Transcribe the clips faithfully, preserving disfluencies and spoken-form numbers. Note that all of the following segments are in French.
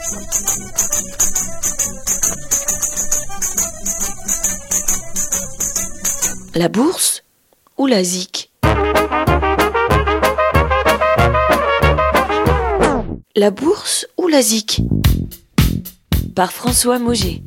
La bourse ou la zik? La bourse ou la zik? Par François Mauger.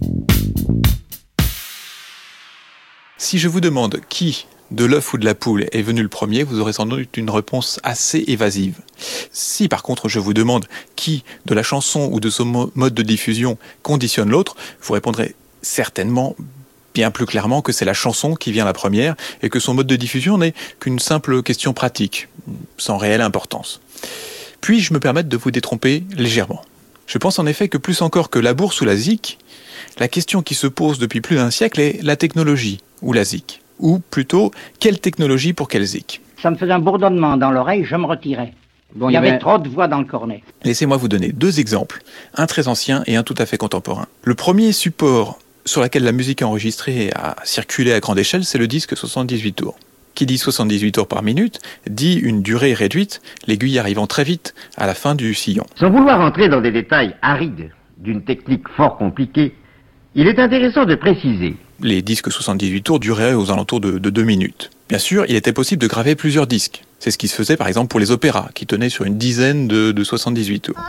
Si je vous demande qui, de l'œuf ou de la poule, est venu le premier, vous aurez sans doute une réponse assez évasive. Si par contre je vous demande qui, de la chanson ou de son mode de diffusion, conditionne l'autre, vous répondrez certainement bien plus clairement que c'est la chanson qui vient la première et que son mode de diffusion n'est qu'une simple question pratique, sans réelle importance. Puis-je me permettre de vous détromper légèrement? Je pense en effet que plus encore que la bourse ou la zik, la question qui se pose depuis plus d'un siècle est la technologie ou la zik. Ou plutôt, quelle technologie pour quelle zik? Ça me faisait un bourdonnement dans l'oreille, je me retirais. Bon, il y avait trop de voix dans le cornet. Laissez-moi vous donner deux exemples, un très ancien et un tout à fait contemporain. Le premier support sur lequel la musique est enregistrée et a circulé à grande échelle, c'est le disque soixante-dix-huit tours. Qui dit soixante-dix-huit tours par minute, dit une durée réduite, l'aiguille arrivant très vite à la fin du sillon. Sans vouloir entrer dans des détails arides d'une technique fort compliquée, il est intéressant de préciser. Les disques soixante-dix-huit tours duraient aux alentours de, de deux minutes. Bien sûr, il était possible de graver plusieurs disques. C'est ce qui se faisait par exemple pour les opéras, qui tenaient sur une dizaine de, de soixante-dix-huit tours.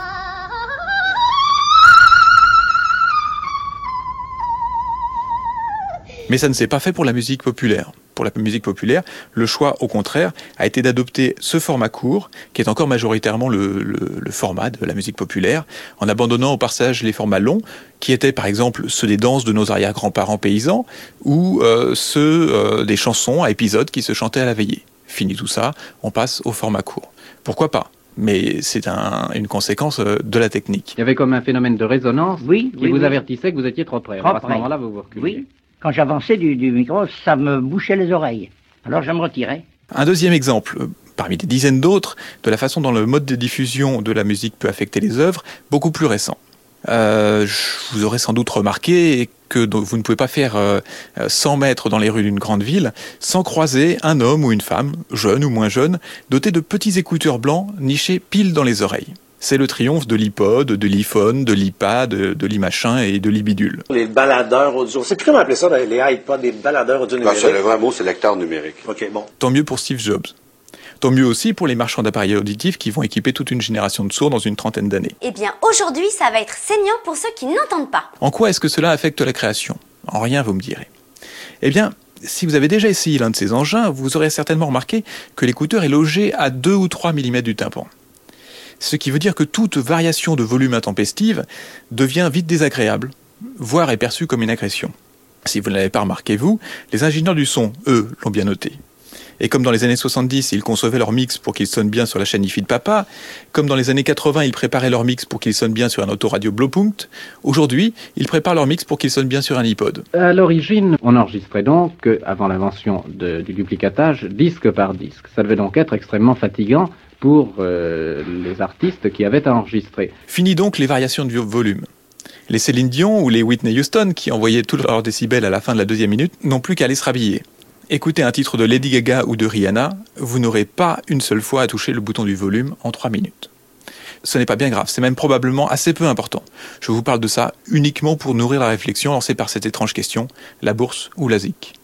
Mais ça ne s'est pas fait pour la musique populaire. Pour la musique populaire, le choix, au contraire, a été d'adopter ce format court, qui est encore majoritairement le, le, le format de la musique populaire, en abandonnant au passage les formats longs, qui étaient par exemple ceux des danses de nos arrière-grands-parents paysans, ou euh, ceux euh, des chansons à épisodes qui se chantaient à la veillée. Fini tout ça, on passe au format court. Pourquoi pas ? Mais c'est un, une conséquence de la technique. Il y avait comme un phénomène de résonance oui, qui oui, vous oui. avertissait que vous étiez trop près. Trop Alors à ce près. moment-là, vous vous reculez. Oui. Quand j'avançais du, du micro, ça me bouchait les oreilles. Alors je me retirais. Un deuxième exemple, parmi des dizaines d'autres, de la façon dont le mode de diffusion de la musique peut affecter les œuvres, beaucoup plus récent. Euh, vous aurez sans doute remarqué que vous ne pouvez pas faire euh, cent mètres dans les rues d'une grande ville sans croiser un homme ou une femme, jeune ou moins jeune, doté de petits écouteurs blancs nichés pile dans les oreilles. C'est le triomphe de l'iPod, de l'iPhone, de l'iPad, de l'iMachin et de l'iBidule. Les baladeurs audio, c'est plus comment appeler ça, les iPods, les baladeurs audio numériques. Ben, le vrai mot, c'est lecteur numérique. OK, bon. Tant mieux pour Steve Jobs. Tant mieux aussi pour les marchands d'appareils auditifs qui vont équiper toute une génération de sourds dans une trentaine d'années. Eh bien, aujourd'hui, ça va être saignant pour ceux qui n'entendent pas. En quoi est-ce que cela affecte la création? En rien, vous me direz. Eh bien, si vous avez déjà essayé l'un de ces engins, vous aurez certainement remarqué que l'écouteur est logé à deux ou trois millimètres du tympan. Ce qui veut dire que toute variation de volume intempestive devient vite désagréable, voire est perçue comme une agression. Si vous ne l'avez pas remarqué, vous, les ingénieurs du son, eux, l'ont bien noté. Et comme dans les années soixante-dix, ils concevaient leur mix pour qu'ils sonnent bien sur la chaîne hi-fi de papa, comme dans les années quatre-vingts, ils préparaient leur mix pour qu'ils sonnent bien sur un autoradio Blaupunkt, aujourd'hui, ils préparent leur mix pour qu'ils sonnent bien sur un iPod. À l'origine, on enregistrait donc, avant l'invention de, du duplicatage, disque par disque. Ça devait donc être extrêmement fatigant pour euh, les artistes qui avaient à enregistrer. Fini donc les variations de volume. Les Céline Dion ou les Whitney Houston, qui envoyaient tous leurs décibels à la fin de la deuxième minute, n'ont plus qu'à aller se rhabiller. Écoutez un titre de Lady Gaga ou de Rihanna, vous n'aurez pas une seule fois à toucher le bouton du volume en trois minutes. Ce n'est pas bien grave, c'est même probablement assez peu important. Je vous parle de ça uniquement pour nourrir la réflexion lancée par cette étrange question, la bourse ou la zik.